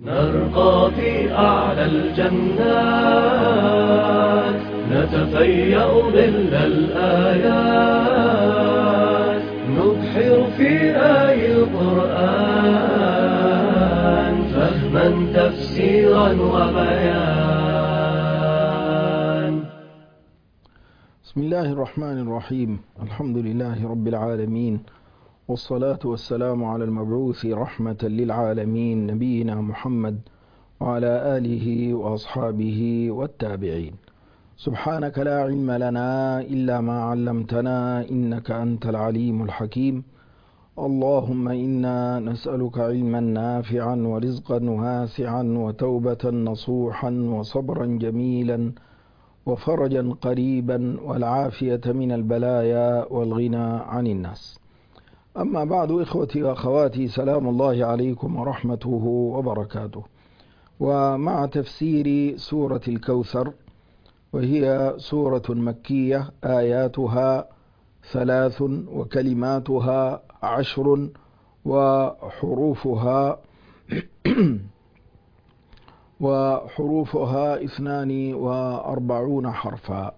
نرقى في أعلى الجنات، نتفيأ ظل الآيات، نبحر في آي القرآن فهما تفسيرا وبيان. بسم الله الرحمن الرحيم. الحمد لله رب العالمين، والصلاة والسلام على المبعوث رحمة للعالمين نبينا محمد وعلى آله وأصحابه والتابعين. سبحانك لا علم لنا إلا ما علمتنا إنك أنت العليم الحكيم. اللهم إنا نسألك علما نافعا ورزقا واسعا وتوبة نصوحا وصبرا جميلا وفرجا قريبا والعافية من البلايا والغنى عن الناس. أما بعد، إخوتي وأخواتي، سلام الله عليكم ورحمته وبركاته. ومع تفسير سورة الكوثر، وهي سورة مكية آياتها 3 وكلماتها 10 وحروفها 42 حرفا.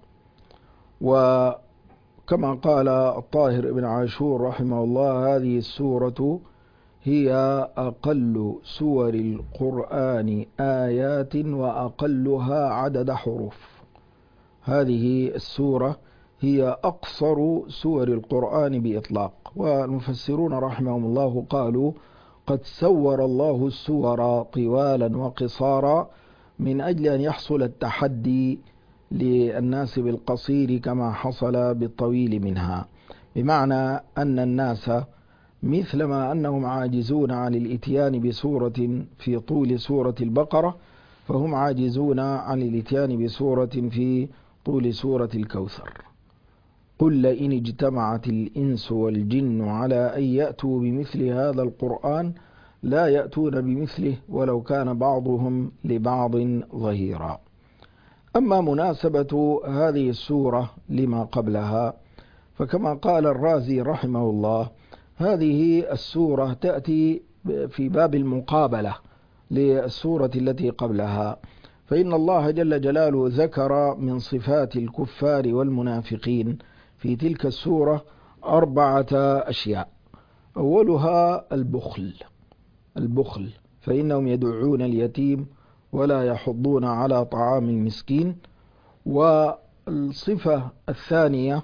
وكما قال الطاهر بن عاشور رحمه الله، هذه السورة هي أقل سور القرآن آيات وأقلها عدد حروف. هذه السورة هي أقصر سور القرآن بإطلاق. والمفسرون رحمهم الله قالوا: قد سور الله السور طوالا وقصارا من أجل أن يحصل التحدي للناس بالقصير كما حصل بالطويل منها، بمعنى أن الناس مثلما أنهم عاجزون عن الإتيان بسورة في طول سورة البقرة، فهم عاجزون عن الإتيان بسورة في طول سورة الكوثر. قل لئن اجتمعت الإنس والجن على أن يأتوا بمثل هذا القرآن لا يأتون بمثله ولو كان بعضهم لبعض ظهيرا. أما مناسبة هذه السورة لما قبلها، فكما قال الرازي رحمه الله، هذه السورة تأتي في باب المقابلة للسورة التي قبلها، فإن الله جل جلاله ذكر من صفات الكفار والمنافقين في تلك السورة 4 أشياء. أولها البخل، فإنهم يدعون اليتيم ولا يحضون على طعام المسكين. والصفة الثانية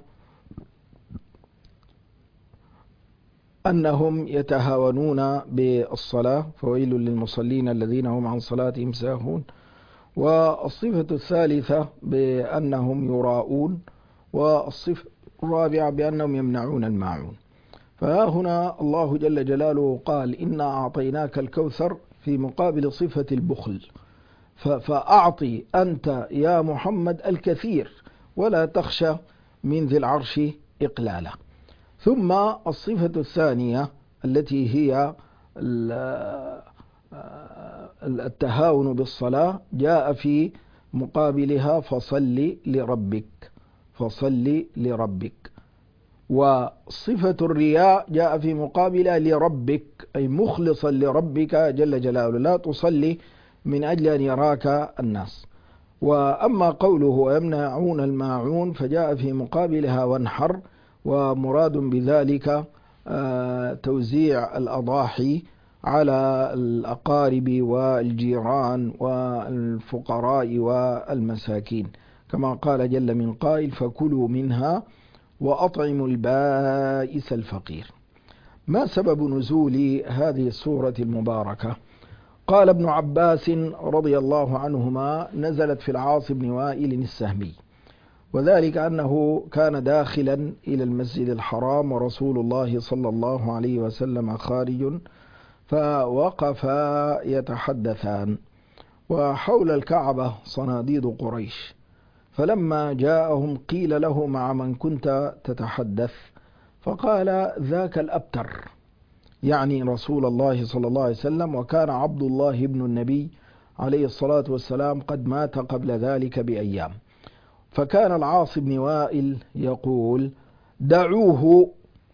أنهم يتهاونون بالصلاة، فويل للمصلين الذين هم عن صلاتهم ساهون. والصفة الثالثة بأنهم يراءون. والصفة الرابعة بأنهم يمنعون الماعون. فها هنا الله جل جلاله قال: إنا أعطيناك الكوثر في مقابل صفة البخل، فأعطي أنت يا محمد الكثير ولا تخشى من ذي العرش إقلالا. ثم الصفة الثانية التي هي التهاون بالصلاة جاء في مقابلها فصل لربك. وصفة الرياء جاء في مقابلها لربك، أي مخلصا لربك جل جلاله، لا تصلي من أجل أن يراك الناس. وأما قوله ويمنعون الماعون فجاء في مقابلها وانحر، ومراد بذلك توزيع الأضاحي على الأقارب والجيران والفقراء والمساكين، كما قال جل من قائل: فكلوا منها وأطعموا البائس الفقير. ما سبب نزول هذه السورة المباركة؟ قال ابن عباس رضي الله عنهما: نزلت في العاص بن وائل السهمي، وذلك أنه كان داخلا إلى المسجد الحرام ورسول الله صلى الله عليه وسلم خارج، فوقفا يتحدثان، وحول الكعبة صناديد قريش. فلما جاءهم قيل له: مع من كنت تتحدث؟ فقال: ذاك الأبتر، يعني رسول الله صلى الله عليه وسلم. وكان عبد الله بن النبي عليه الصلاة والسلام قد مات قبل ذلك بأيام. فكان العاص بن وائل يقول: دعوه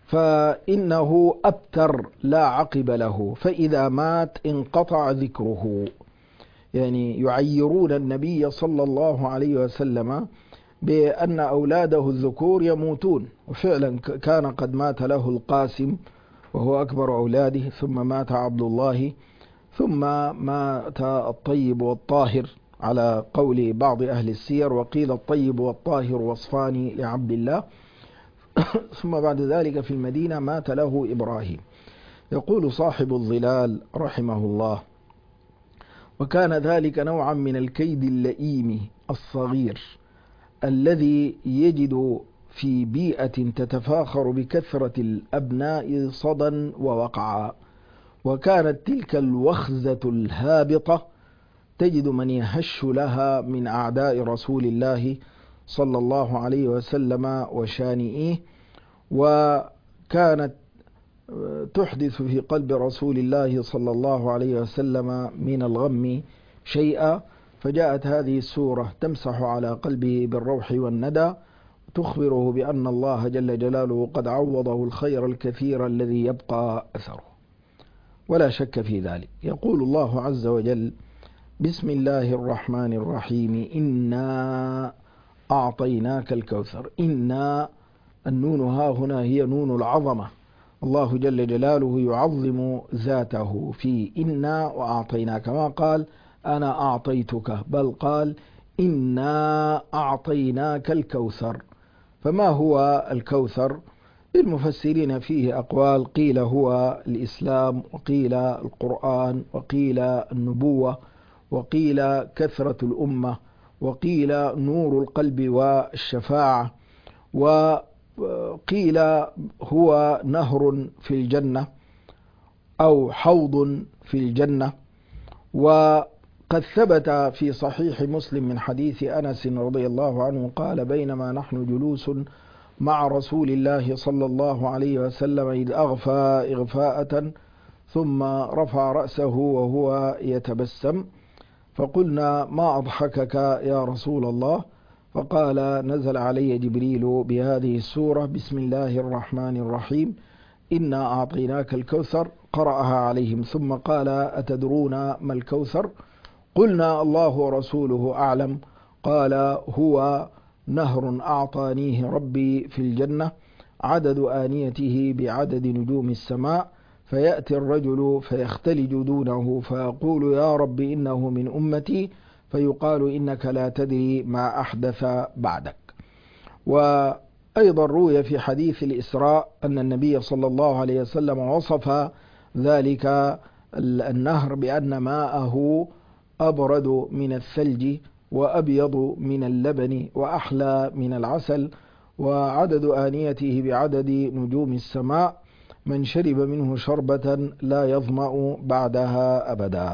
فإنه أبتر لا عقب له، فإذا مات انقطع ذكره. يعني يعيرون النبي صلى الله عليه وسلم بأن أولاده الذكور يموتون، وفعلا كان قد مات له القاسم وهو أكبر أولاده، ثم مات عبد الله، ثم مات الطيب والطاهر على قول بعض أهل السير، وقيل الطيب والطاهر وصفان لعبد الله. ثم بعد ذلك في المدينة مات له إبراهيم. يقول صاحب الظلال رحمه الله: وكان ذلك نوعا من الكيد اللئيم الصغير الذي يجد في بيئة تتفاخر بكثرة الأبناء صدى ووقعا، وكانت تلك الوخزة الهابطة تجد من يهش لها من أعداء رسول الله صلى الله عليه وسلم وشانئيه، وكانت تحدث في قلب رسول الله صلى الله عليه وسلم من الغم شيئا، فجاءت هذه السورة تمسح على قلبه بالروح والندى، تخبره بأن الله جل جلاله قد عوضه الخير الكثير الذي يبقى أثره، ولا شك في ذلك. يقول الله عز وجل: بسم الله الرحمن الرحيم، إنا أعطيناك الكوثر. إنا، النون ها هنا هي نون العظمة، الله جل جلاله يعظم ذاته في إنا وأعطيناك، ما قال أنا أعطيتك، بل قال إنا أعطيناك الكوثر. فما هو الكوثر؟ للمفسرين فيه أقوال، قيل هو الإسلام، وقيل القرآن، وقيل النبوة، وقيل كثرة الأمة، وقيل نور القلب والشفاعة، وقيل هو نهر في الجنة أو حوض في الجنة. وقد ثبت في صحيح مسلم من حديث أنس رضي الله عنه قال: بينما نحن جلوس مع رسول الله صلى الله عليه وسلم إذ أغفى إغفاءة ثم رفع رأسه وهو يتبسم، فقلنا: ما أضحكك يا رسول الله؟ فقال: نزل علي جبريل بهذه السورة: بسم الله الرحمن الرحيم، إنا أعطيناك الكوثر، قرأها عليهم، ثم قال: أتدرون ما الكوثر؟ قلنا: الله ورسوله أعلم. قال: هو نهر أعطانيه ربي في الجنة، عدد آنيته بعدد نجوم السماء، فيأتي الرجل فيختلج دونه فيقول: يا رب إنه من أمتي، فيقال: إنك لا تدري ما أحدث بعدك. وأيضا روي في حديث الإسراء أن النبي صلى الله عليه وسلم وصف ذلك النهر بأن ماءه أبرد من الثلج وأبيض من اللبن وأحلى من العسل، وعدد آنيته بعدد نجوم السماء، من شرب منه شربة لا يظمأ بعدها أبدا.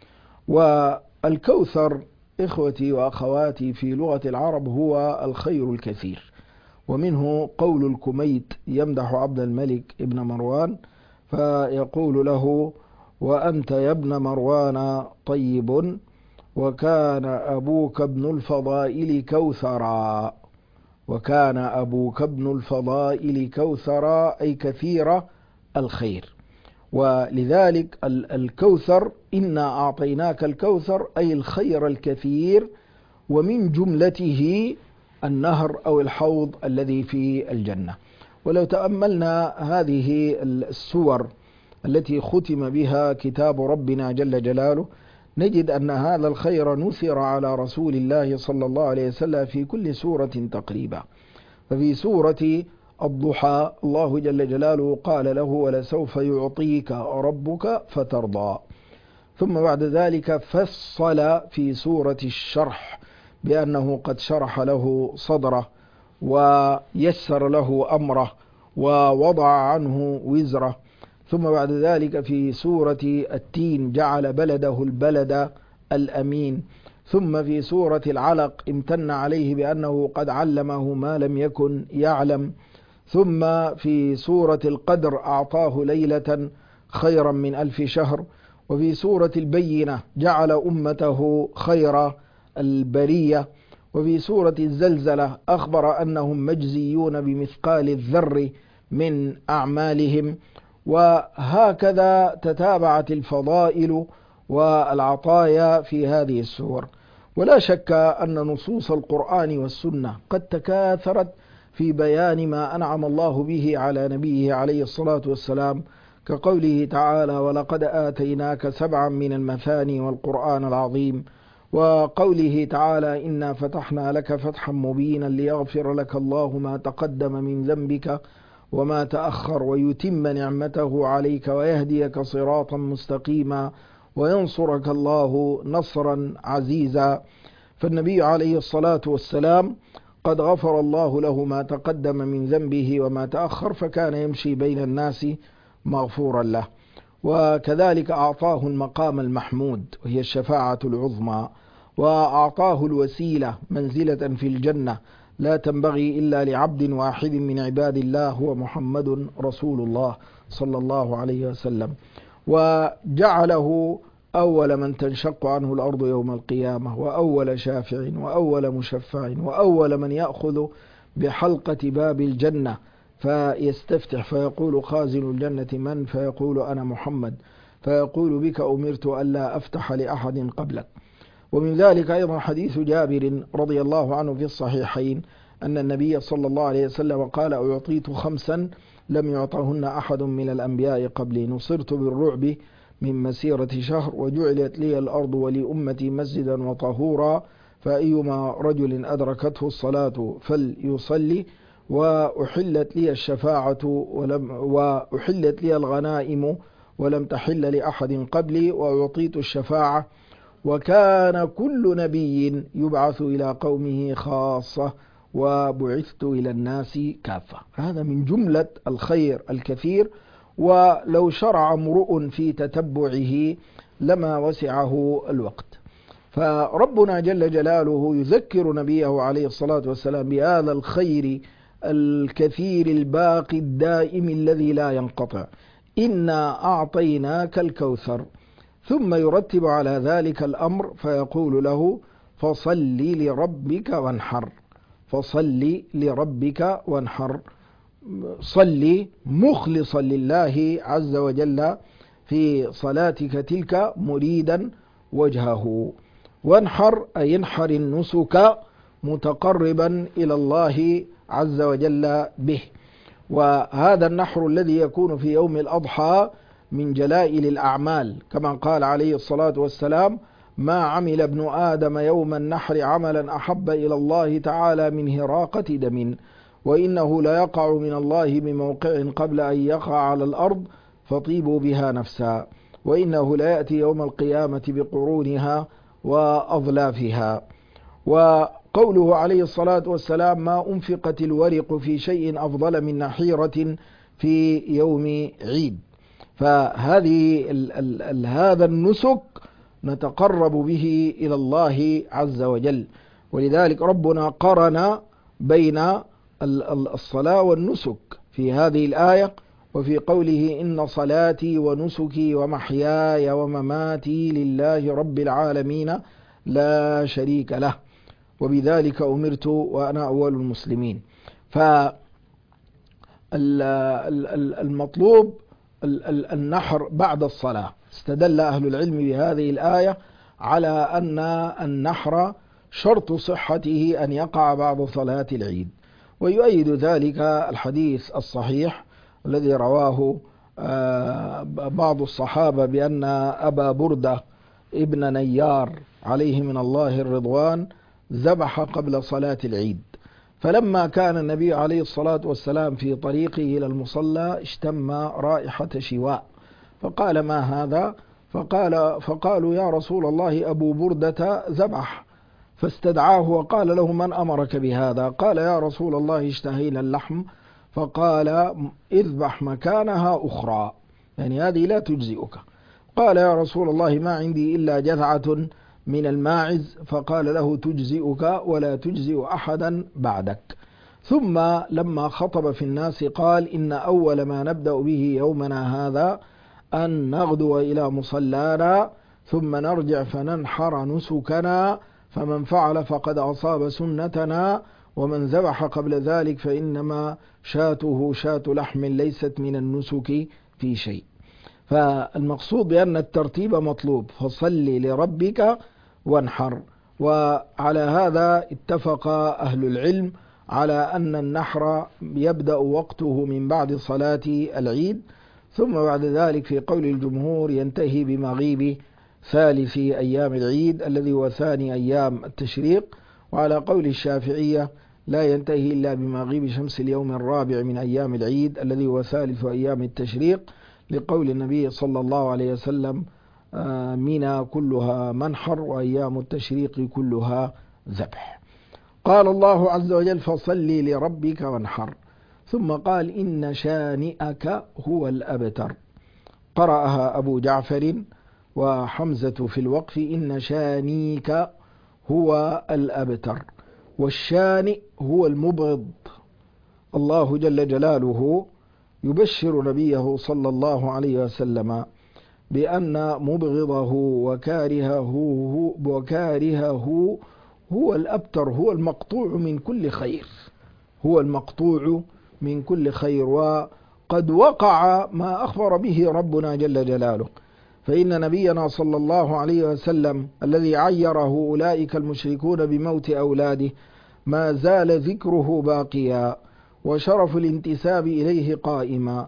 والكوثر إخوتي وأخواتي في لغة العرب هو الخير الكثير، ومنه قول الكميت يمدح عبد الملك ابن مروان فيقول له: وأنت يا ابن مروان طيب، وكان أبوك ابن الفضائل كوثرا. وكان أبوك ابن الفضائل كوثرا، أي كثير الخير. ولذلك الكوثر، إنا أعطيناك الكوثر، أي الخير الكثير، ومن جملته النهر أو الحوض الذي في الجنة. ولو تأملنا هذه السور التي ختم بها كتاب ربنا جل جلاله، نجد أن هذا الخير نثر على رسول الله صلى الله عليه وسلم في كل سورة تقريبا. ففي سورة الضحى الله جل جلاله قال له: ولسوف يعطيك ربك فترضى. ثم بعد ذلك فصل في سورة الشرح بأنه قد شرح له صدره ويسر له أمره ووضع عنه وزره. ثم بعد ذلك في سورة التين جعل بلده البلد الأمين. ثم في سورة العلق امتن عليه بأنه قد علمه ما لم يكن يعلم. ثم في سورة القدر أعطاه ليلة خيرا من 1000 شهر. وفي سورة البينة جعل أمته خير البرية. وفي سورة الزلزلة أخبر أنهم مجزيون بمثقال الذر من أعمالهم. وهكذا تتابعت الفضائل والعطايا في هذه السور. ولا شك أن نصوص القرآن والسنة قد تكاثرت في بيان ما أنعم الله به على نبيه عليه الصلاة والسلام، كقوله تعالى: ولقد آتيناك 7 من المثاني والقرآن العظيم، وقوله تعالى: إنا فتحنا لك فتحا مبينا ليغفر لك الله ما تقدم من ذنبك وما تأخر ويتم نعمته عليك ويهديك صراطا مستقيما وينصرك الله نصرا عزيزا. فالنبي عليه الصلاة والسلام قد غفر الله له ما تقدم من ذنبه وما تأخر، فكان يمشي بين الناس مغفورا له. وكذلك أعطاه المقام المحمود وهي الشفاعة العظمى، وأعطاه الوسيلة منزلة في الجنة لا تنبغي إلا لعبد واحد من عباد الله، هو محمد رسول الله صلى الله عليه وسلم. وجعله أول من تنشق عنه الأرض يوم القيامة، وأول شافع، وأول مشفع، وأول من يأخذ بحلقة باب الجنة فيستفتح فيقول خازن الجنة: من؟ فيقول: أنا محمد. فيقول: بك أمرت ألا أفتح لأحد قبلك. ومن ذلك أيضا حديث جابر رضي الله عنه في الصحيحين أن النبي صلى الله عليه وسلم قال: أعطيت 5 لم يعطهن أحد من الأنبياء قبلي، نصرت بالرعب من مسيرة شهر، وجعلت لي الأرض ولأمتي مسجدا وطهورا، فأيما رجل أدركته الصلاة فليصلي، وأحلت لي الشفاعة وأحلت لي الغنائم ولم تحل لأحد قبلي، وأعطيت الشفاعة. وكان كل نبي يبعث إلى قومه خاصة، وبعثت إلى الناس كافة. هذا من جملة الخير الكثير، ولو شرع امرؤ في تتبعه لما وسعه الوقت. فربنا جل جلاله يذكر نبيه عليه الصلاة والسلام بهذا الخير الكثير الباقي الدائم الذي لا ينقطع: إنا أعطيناك الكوثر. ثم يرتب على ذلك الأمر فيقول له: فصل لربك وانحر. فصل لربك وانحر، صل مخلصا لله عز وجل في صلاتك تلك مريدا وجهه، وانحر أي انحر النسك متقربا إلى الله عز وجل به. وهذا النحر الذي يكون في يوم الأضحى من جلائل الأعمال، كما قال عليه الصلاة والسلام: ما عمل ابن آدم يوم النحر عملا أحب إلى الله تعالى من هراقة دم، وإنه لا يقع من الله بموقع قبل أن يقع على الأرض فطيبوا بها نفسا، وإنه لا يأتي يوم القيامة بقرونها وأظلافها. وقوله عليه الصلاة والسلام: ما أنفقت الورق في شيء أفضل من نحيرة في يوم عيد. فهذه هذا النسك نتقرب به إلى الله عز وجل، ولذلك ربنا قرن بين الصلاة والنسك في هذه الآية، وفي قوله: إن صلاتي ونسكي ومحياي ومماتي لله رب العالمين لا شريك له وبذلك أمرت وأنا أول المسلمين. فالمطلوب النحر بعد الصلاة. استدل أهل العلم بهذه الآية على أن النحر شرط صحته أن يقع بعد صلاة العيد، ويؤيد ذلك الحديث الصحيح الذي رواه بعض الصحابة بأن أبا بردة ابن نيار عليه من الله الرضوان ذبح قبل صلاة العيد، فلما كان النبي عليه الصلاة والسلام في طريقه إلى المصلى اشتم رائحة شواء، فقال: ما هذا؟ فقالوا: يا رسول الله أبو بردة ذبح. فاستدعاه وقال له: من أمرك بهذا؟ قال: يا رسول الله اشتهينا اللحم. فقال: اذبح مكانها أخرى، يعني هذه لا تجزئك. قال: يا رسول الله ما عندي إلا جذعة من الماعز. فقال له: تجزئك ولا تجزئ أحدا بعدك. ثم لما خطب في الناس قال: إن أول ما نبدأ به يومنا هذا أن نغدو إلى مصلانا ثم نرجع فننحر نسكنا، فمن فعل فقد أصاب سنتنا ومن ذبح قبل ذلك فإنما شاته شاة لحم ليست من النسك في شيء. فالمقصود بأن الترتيب مطلوب، فصل لربك وانحر. وعلى هذا اتفق أهل العلم على أن النحر يبدأ وقته من بعد صلاة العيد، ثم بعد ذلك في قول الجمهور ينتهي بمغيب ثالث أيام العيد الذي هو ثاني أيام التشريق، وعلى قول الشافعية لا ينتهي إلا بمغيب شمس اليوم الرابع من أيام العيد الذي هو ثالث أيام التشريق، لقول النبي صلى الله عليه وسلم منى كلها منحر وأيام التشريق كلها ذبح. قال الله عز وجل فصل لربك وانحر، ثم قال إن شانئك هو الأبتر. قرأها أبو جعفر وحمزة في الوقف إن شانيك هو الأبتر، والشانئ هو المبغض. الله جل جلاله يبشر نبيه صلى الله عليه وسلم بأن مبغضه وكارهه هو الأبتر، هو المقطوع من كل خير، هو المقطوع من كل خير. وقد وقع ما أخبر به ربنا جل جلاله، فإن نبينا صلى الله عليه وسلم الذي عيره أولئك المشركون بموت أولاده ما زال ذكره باقيا وشرف الانتساب إليه قائما،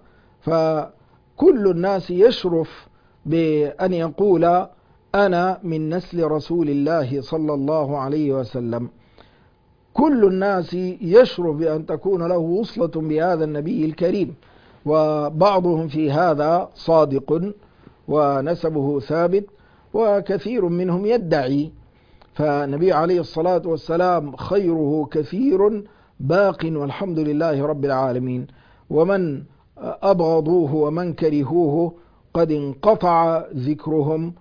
فكل الناس يشرف بأن يقول أنا من نسل رسول الله صلى الله عليه وسلم. كل الناس يشرف بأن تكون له وصلة بهذا النبي الكريم، وبعضهم في هذا صادق ونسبه ثابت، وكثير منهم يدعي. فالنبي عليه الصلاة والسلام خيره كثير باق والحمد لله رب العالمين، ومن أبغضوه ومن كرهوه قد انقطع ذكرهم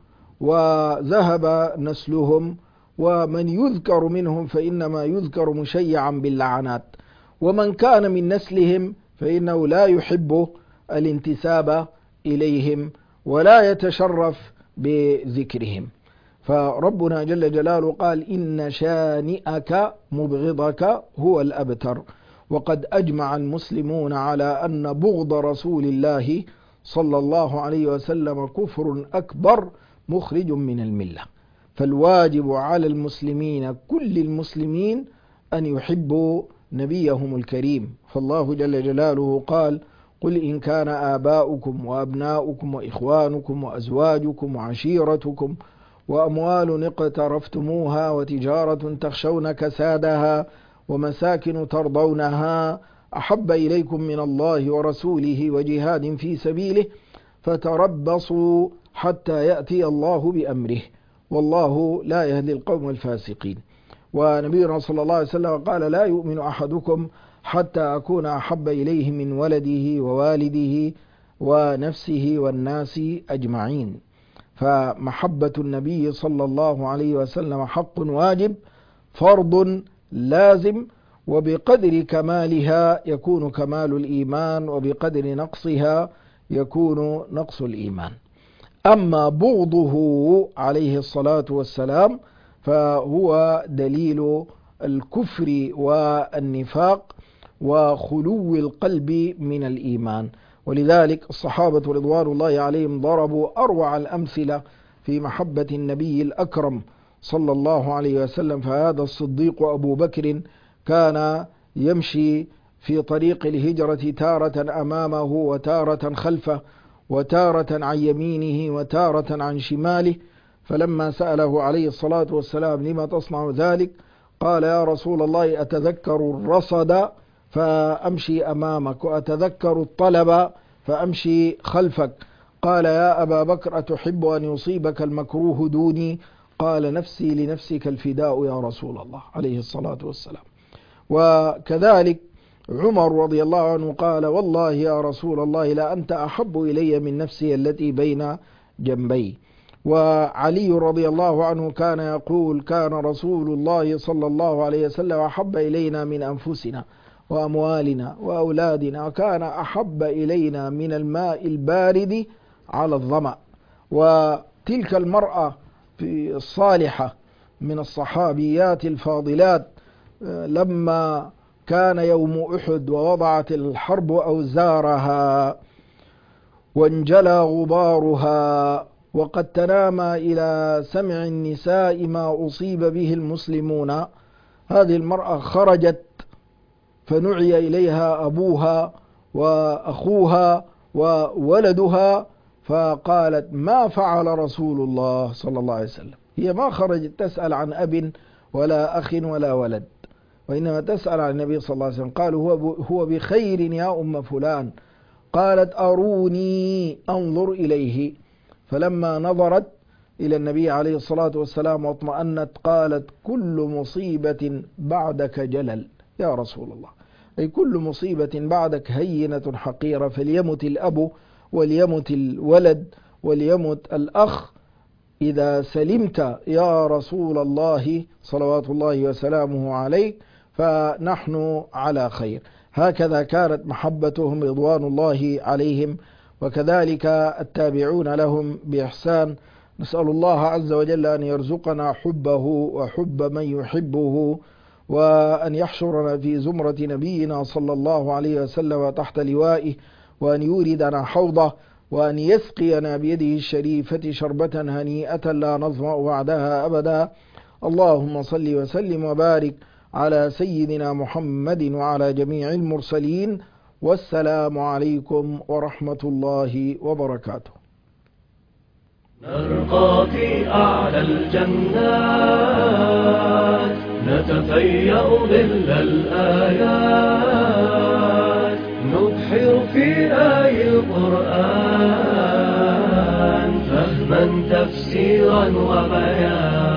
وذهب نسلهم، ومن يذكر منهم فإنما يذكر مشيعا باللعنات، ومن كان من نسلهم فإنه لا يحب الانتساب إليهم ولا يتشرف بذكرهم. فربنا جل جلاله قال إن شانئك مبغضك هو الأبتر. وقد أجمع المسلمون على أن بغض رسول الله صلى الله عليه وسلم كفر أكبر مخرج من الملة. فالواجب على المسلمين كل المسلمين أن يحبوا نبيهم الكريم. فالله جل جلاله قال قل إن كان آباؤكم وأبناؤكم وإخوانكم وأزواجكم وعشيرتكم وأموال اقترفتموها وتجارة تخشون كسادها ومساكن ترضونها أحب إليكم من الله ورسوله وجهاد في سبيله فتربصوا حتى يأتي الله بأمره والله لا يهدي القوم الفاسقين. ونبينا صلى الله عليه وسلم قال لا يؤمن أحدكم حتى أكون أحب إليه من ولده ووالده ونفسه والناس أجمعين. فمحبة النبي صلى الله عليه وسلم حق واجب فرض لازم، وبقدر كمالها يكون كمال الإيمان وبقدر نقصها يكون نقص الإيمان. أما بغضه عليه الصلاة والسلام فهو دليل الكفر والنفاق وخلو القلب من الإيمان. ولذلك الصحابة رضوان الله عليهم ضربوا أروع الأمثلة في محبة النبي الأكرم صلى الله عليه وسلم. فهذا الصديق أبو بكر كان يمشي في طريق الهجرة تارة أمامه وتارة خلفه وتارة عن يمينه وتارة عن شماله، فلما سأله عليه الصلاة والسلام لما تصنع ذلك قال يا رسول الله أتذكر الرصد فأمشي أمامك وأتذكر الطلب فأمشي خلفك. قال يا أبا بكر أتحب أن يصيبك المكروه دوني؟ قال نفسي لنفسك الفداء يا رسول الله عليه الصلاة والسلام. وكذلك عمر رضي الله عنه قال والله يا رسول الله لا أنت أحب إلي من نفسي التي بين جنبي. وعلي رضي الله عنه كان يقول كان رسول الله صلى الله عليه وسلم أحب إلينا من أنفسنا وأموالنا وأولادنا، وكان أحب إلينا من الماء البارد على الظمأ. وتلك المرأة الصالحة من الصحابيات الفاضلات لما كان يوم أحد ووضعت الحرب أوزارها وانجلى غبارها وقد تنامى إلى سمع النساء ما أصيب به المسلمون، هذه المرأة خرجت فنعي إليها أبوها وأخوها وولدها، فقالت: ما فعل رسول الله صلى الله عليه وسلم؟ هي ما خرجت تسأل عن أب ولا أخ ولا ولد، وإنما تسأل عن النبي صلى الله عليه وسلم. قالوا: هو بخير يا أم فلان. قالت: أروني أنظر إليه. فلما نظرت إلى النبي عليه الصلاة والسلام واطمأنت قالت: كل مصيبة بعدك جلل يا رسول الله، أي كل مصيبة بعدك هينة حقيرة، فليمت الأب وليمت الولد وليمت الأخ إذا سلمت يا رسول الله صلوات الله وسلامه عليه، فنحن على خير. هكذا كانت محبتهم رضوان الله عليهم، وكذلك التابعون لهم بإحسان. نسأل الله عز وجل أن يرزقنا حبه وحب من يحبه، وأن يحشرنا في زمرة نبينا صلى الله عليه وسلم تحت لوائه، وأن يوردنا حوضه، وأن يسقينا بيده الشريفة شربة هنيئة لا نظمأ بعدها أبدا. اللهم صل وسلم وبارك على سيدنا محمد وعلى جميع المرسلين، والسلام عليكم ورحمة الله وبركاته. نرقى في أعلى الجنات، نتفيأ ظل الآيات، نبحر في آي القرآن فهما تفسيرا وبيان.